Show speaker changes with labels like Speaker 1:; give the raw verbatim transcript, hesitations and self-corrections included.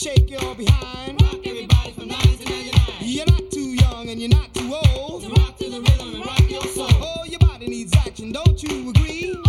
Speaker 1: shake your behind.
Speaker 2: Rock everybody from nine to ninety-nine.
Speaker 1: You're not too young and you're not too old
Speaker 2: To rock to the rhythm and rock your soul.
Speaker 1: Oh, your body needs action, don't you agree?